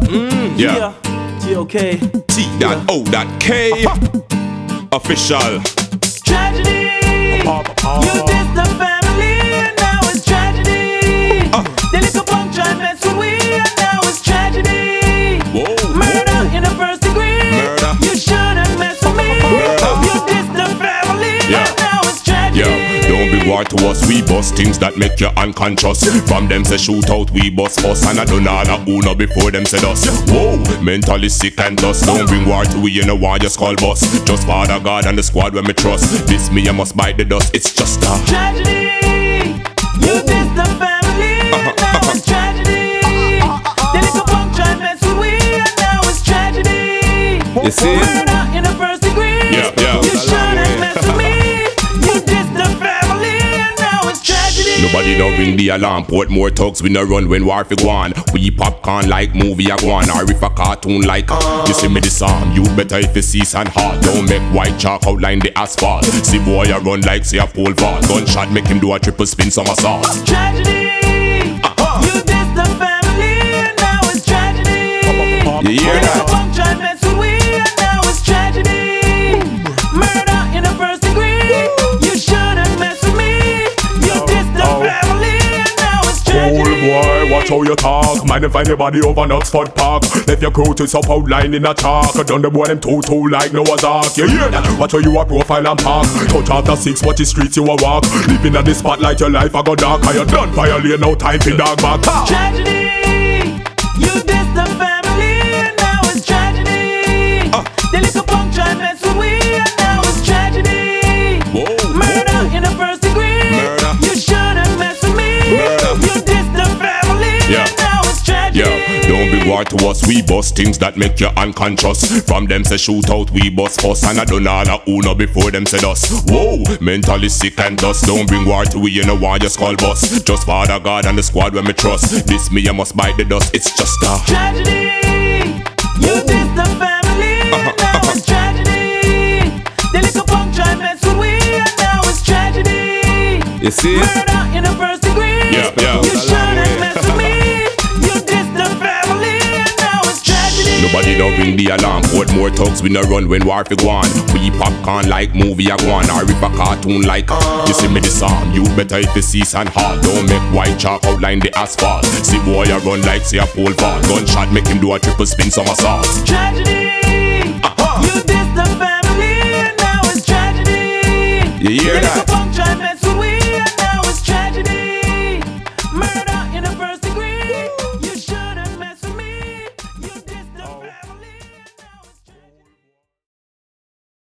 Yeah. T.O.K. T.O.K. Official. Tragedy. You dissed the family and now it's tragedy. The little punk tried mess with we and now it's tragedy. Murder in the first degree. Murder. You shouldn't mess with me. You dissed the family and now it's tragedy. Don't be war to us, we bust things that make you unconscious. From them say shoot out, we bust us. And I done all a uno before them said us. Whoa, mentally sick and dust. Don't bring war to we, you know why you call boss. Just Father God and the squad when me trust. This me, I must bite the dust, it's just a tragedy. You dissed the family and now it's tragedy. The little punk tried mess with we and now it's tragedy. You see? Murder in the first degree. Yeah. You shouldn't mess with me. You dissed the family and now it's tragedy. Nobody don't ring the alarm. Portmore thugs we no run when war fi go on. We popcorn like movie a go on, or if a cartoon like you see me the song. You better if you see and hard. Don't make white chalk outline the asphalt. See boy a run like say a pole vault. Gunshot make him do a triple spin somersault. Tragedy. You dissed the family and now it's tragedy. You hear that? Punk tried mess with we and now it's tragedy. Murder in the first degree. You shouldn't mess with me. You dissed the family and now it's tragedy. Cool boy, watch how you talk. Mind if find your body over in Oxford Park. Left your crew to up outline in a chalk. Done the boy them two like Noah's Ark. You hear that? Watch how you a profile and park. Touch after 6, watch the streets you a walk. Living at the spotlight, your life a go dark. And you done violate, no time for dog back. Tragedy. You dissed the family and now it's tragedy. The little punk tried mess with we and now it's tragedy. Murder in the first degree. Murder. You shouldn't mess with me. Murder. You dissed the family and now it's tragedy. Don't be war to us, we bust things that make you unconscious. From them say shoot out, we bust fuss. And I done all a uno before them said us. Whoa, mentally sick and dust. Don't bring war to we, you know why you call boss. Just Father God and the squad when me trust. This me, I must bite the dust, it's just a tragedy. You dissed the family and now it's tragedy. The little punk tried mess with we and now it's tragedy. You see? Murder in the first degree. Yeah. You shouldn't mess with me. You dissed the family and now it's tragedy. Nobody don't ring the alarm. Portmore thugs we no run when war fi go on. We popcorn like movie a go on, or if a cartoon like you see me the song. You better if you see and hard. Don't make white chalk outline the asphalt. See boy a run like say a pole vault. Gunshot make him do a triple spin somersault. Tragedy. You dissed the family and now it's tragedy. You hear that?